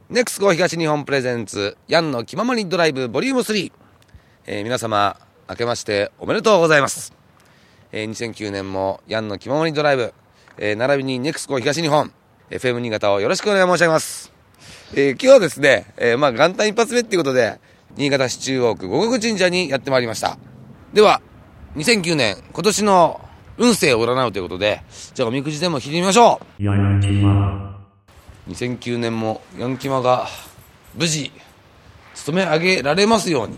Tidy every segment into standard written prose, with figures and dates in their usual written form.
ネクスコ東日本プレゼンツヤンの気ままにドライブボリューム3、皆様明けましておめでとうございます。2009年もヤンの気ままにドライブ、並びにネクスコ東日本 FM 新潟をよろしくお願い申し上げます。今日はですね、元旦一発目っていうことで新潟市中央区五穀神社にやってまいりました。では2009年今年の運勢を占うということで、じゃあおみくじでも引いてみましょう。2009年もヤンキマが無事務め上げられますように。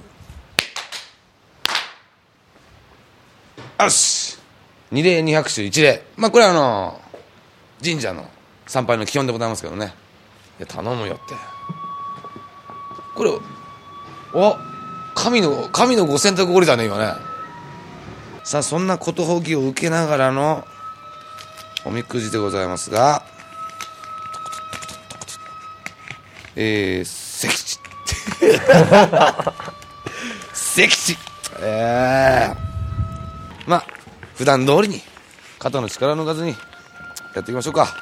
よし、二礼二拍手一礼。これは神社の参拝の基本でございますけどね。いや頼むよって。これ神のご選択降りだね今ね。さあそんなことほぎを受けながらのおみくじでございますが、関地関地普段通りに肩の力を抜かずにやっていきましょうか。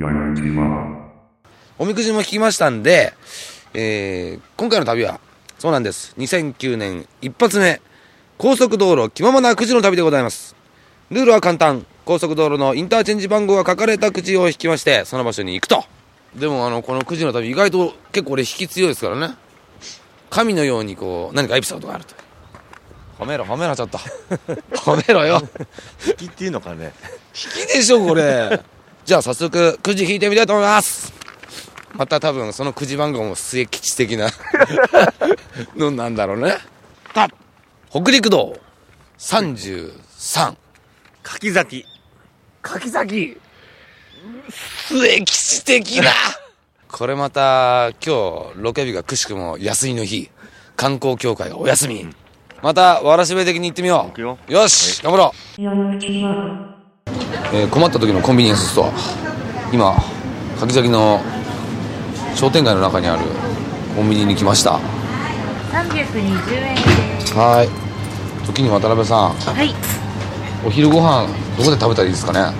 おみくじも引きましたんで、今回の旅はそうなんです。2009年一発目高速道路気ままなくじの旅でございます。ルールは簡単。高速道路のインターチェンジ番号が書かれたくじを引きまして、その場所に行くと。でもこのくじの旅意外と結構俺引き強いですからね。神のように何かエピソードがあると。褒めろちょっと褒めろよ。 引きっていうのかね。 引きでしょこれ。じゃあ早速くじ引いてみたいと思います。また多分そのくじ番号も末吉的なのなんだろうね。北陸道33 柿崎末吉的なこれまた今日ロケ日がくしくも休みの日、観光協会がお休み、またわらしべ的に行ってみよう。よし、頑張ろう。困った時のコンビニエンスストア、今柿崎の商店街の中にあるコンビニに来ました。 320円です。 はい。時に渡辺さん、 はい。 お昼ご飯どこで食べたらいいですかね。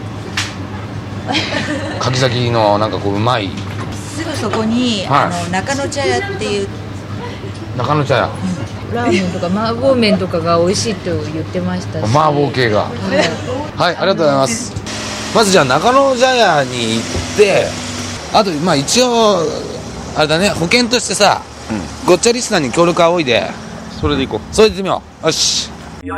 柿崎のうまいすぐそこに、中野茶屋っていう中野茶屋、 ラーメンとか麻婆麺とかが美味しいと言ってましたし、 麻婆系がはい、ありがとうございます。まずじゃあ中野茶屋に行って、あと一応あれだね、保険としてさ、ごっちゃリスナーに協力仰いでそれで行こそれで行ってみよう。よし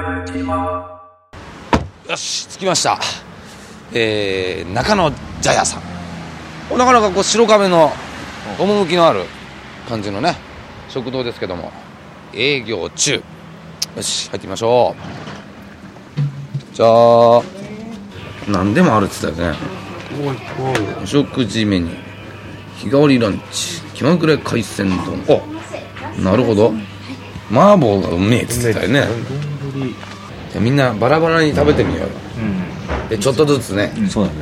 着きました。中野茶屋さん、なかなか白壁の趣のある感じのね食堂ですけども、営業中。よし、入ってみましょう。じゃあ何でもあるって言ったよね。お食事メニュー、日替わりランチ、気まぐれ海鮮丼。なるほど、麻婆がうめえって言ってたよね。じゃあみんなバラバラに食べてみようよ。でちょっとずつね。 そうだね。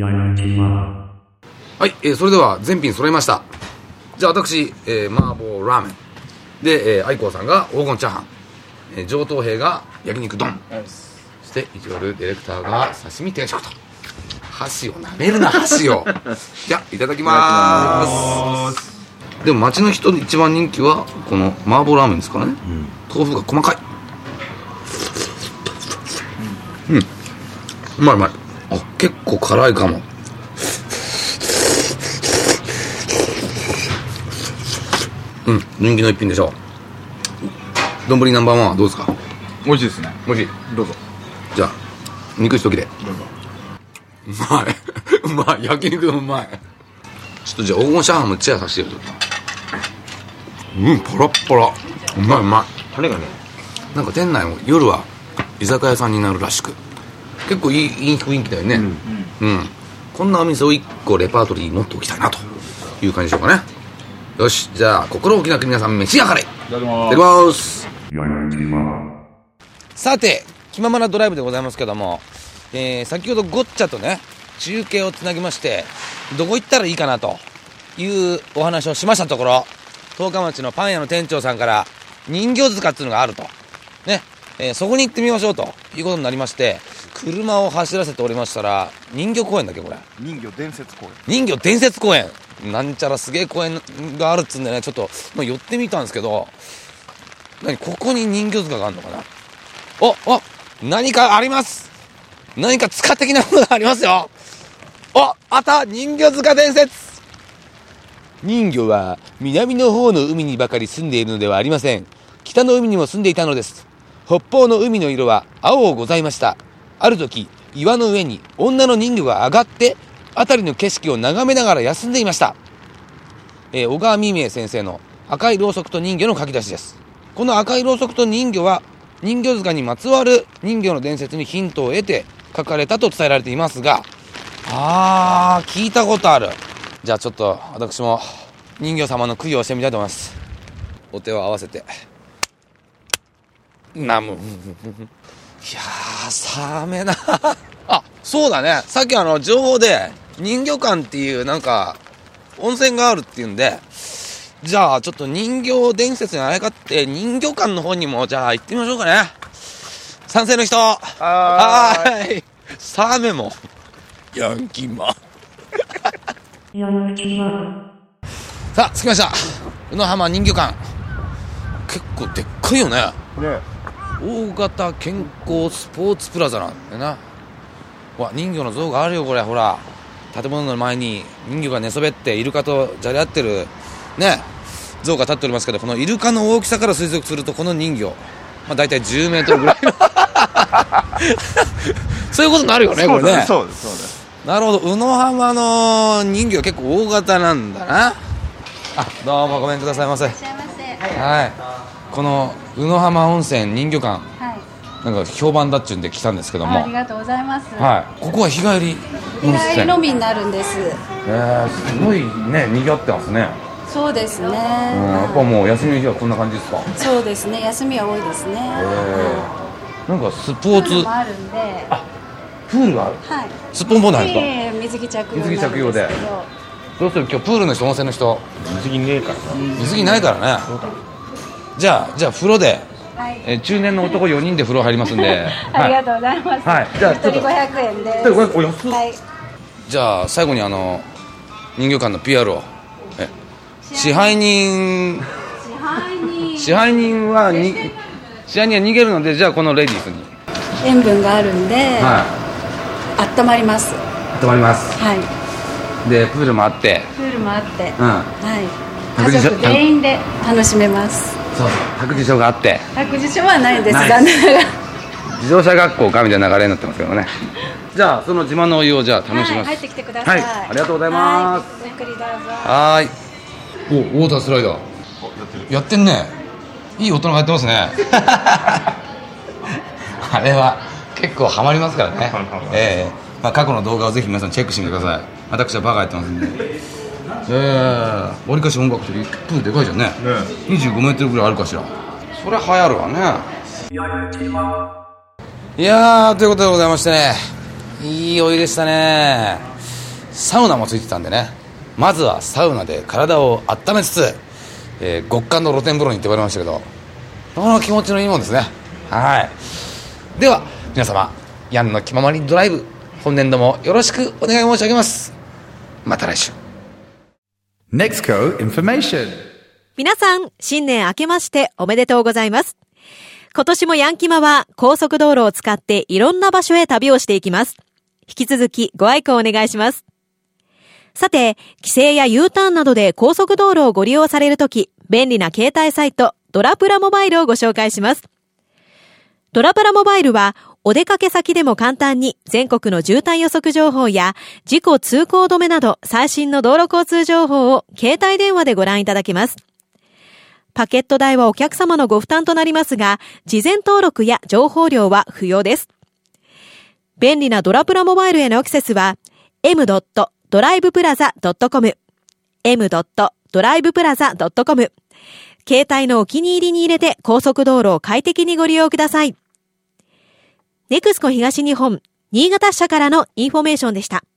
はい、それでは全品揃いました。じゃあ私、麻婆ラーメンで、愛子さんが黄金チャーハン、上等兵が焼肉丼、そしてイジョルディレクターが刺身定食と。箸を舐めるな、箸を。じゃあいただきます。でも町の人一番人気はこの麻婆ラーメンですからね、豆腐が細かい。うまい。結構辛いかも。人気の一品でしょう。丼ナンバーワンはどうですか。 美味しいですね。 美味しい。 どうぞ。 じゃあ肉一切れ。 どうぞ。 うまい焼肉もうまい。ちょっとじゃあ黄金チャーハンもチェアさせてよ。パラッパラ、うまい。 タレがね、 店内も夜は居酒屋さんになるらしく、結構いい雰囲気だよね。こんなお店を1個レパートリーに持っておきたいなという感じでしょうかね。よし、じゃあ心置きなく皆さん召し上がれ。いただきます。さて気ままなドライブでございますけども、先ほどゴッチャとね中継をつなぎまして、どこ行ったらいいかなというお話をしましたところ、十日町のパン屋の店長さんから人形塚っていうのがあるとね、そこに行ってみましょうということになりまして、車を走らせておりましたら、人魚公園だっけこれ、 人魚伝説公園。 人魚伝説公園なんちゃらすげえ公園があるっつうんでね、ちょっと、寄ってみたんですけど、ここに人魚塚があるのかな。何かあります。何か塚的なものがありますよ。あった人魚塚伝説。人魚は南の方の海にばかり住んでいるのではありません。北の海にも住んでいたのです。北方の海の色は青ございました。ある時、岩の上に女の人魚が上がって辺りの景色を眺めながら休んでいました。小川未明先生の赤いろうそくと人魚の書き出しです。この赤いろうそくと人魚は人魚塚にまつわる人魚の伝説にヒントを得て書かれたと伝えられていますが、聞いたことある。じゃあちょっと私も人魚様の供養をしてみたいと思います。お手を合わせてナム。いやー寒めなそうだね、さっき情報で人魚館っていうなんか温泉があるっていうんで、じゃあちょっと人魚伝説にあやかって人魚館の方にもじゃあ行ってみましょうかね。賛成の人。はい。サーメもヤンキーマンさあ着きました。宇野浜人魚館、結構でっかいよね。大型健康スポーツプラザなんだよな。人魚の像があるよ。これほら、建物の前に人魚が寝そべってイルカとじゃれ合ってるね像が立っておりますけど、このイルカの大きさから推測するとこの人魚、だいたい10メートルぐらいのそういうことになるよね、これね。 そうですそうです。 なるほど、宇野浜の人魚は結構大型なんだな。どうもごめんくださいませ。はい、この宇野浜温泉人魚館、なんか評判だっちゅうんで来たんですけども。 ありがとうございます。 ここは日帰り温泉。 日帰りのみになるんです。 すごいね、賑わってますね。 そうですね。 やっぱもう休みの日はこんな感じですか。 そうですね、休みは多いですね。 なんかスポーツプールもあるんで。 プールがある。 はい。 すっぽんぽんないですか。 水着着用水着着用で。どうする、今日プールの人、温泉の人。 水着ねえから。 水着ないからね。じゃあ風呂で、中年の男4人で風呂入りますんでありがとうございます。 じゃあ 1人500円です。 お安い。じゃあ最後に人魚館の PR を。支配人は逃げるので、じゃあこのレディースに塩分があるんで、温まります。 温まります。でプールもあって、 家族全員で楽しめます。 そう、託児所があって。 託児所はないです。残念ながら自動車学校かみたいな流れになってますけどね。じゃあその自慢のお湯をじゃあ楽しみます。 入ってきてください。 ありがとうございます。 ごゆっくりどうぞ。 ウォータースライダーやってんね。いい大人がやってますねあれは結構ハマりますからね過去の動画をぜひ皆さんチェックしてみてください。私はバカやってますんで。わりかし音楽とプールでかいじゃんね。25メートルぐらいあるかしら。それ流行るわね。いやー、ということでございましてね、いいお湯でしたね。サウナもついてたんでね、まずはサウナで体を温めつつ、極寒の露天風呂に行ってまいりましたけど、なかなか気持ちのいいもんですね。では皆様、ヤンの気ままにドライブ、本年度もよろしくお願い申し上げます。また来週。 Nexco Information。 皆さん、新年明けましておめでとうございます。今年もヤンキマは高速道路を使っていろんな場所へ旅をしていきます。引き続きご愛顧お願いします。さて、帰省や U ターンなどで高速道路をご利用されるとき、便利な携帯サイトドラプラモバイルをご紹介します。ドラプラモバイルはお出かけ先でも簡単に全国の渋滞予測情報や事故通行止めなど最新の道路交通情報を携帯電話でご覧いただけます。パケット代はお客様のご負担となりますが、事前登録や情報料は不要です。便利なドラプラモバイルへのアクセスは m.driveplaza.com m.driveplaza.com 携帯のお気に入りに入れて高速道路を快適にご利用ください。ネクスコ東日本新潟支社からのインフォメーションでした。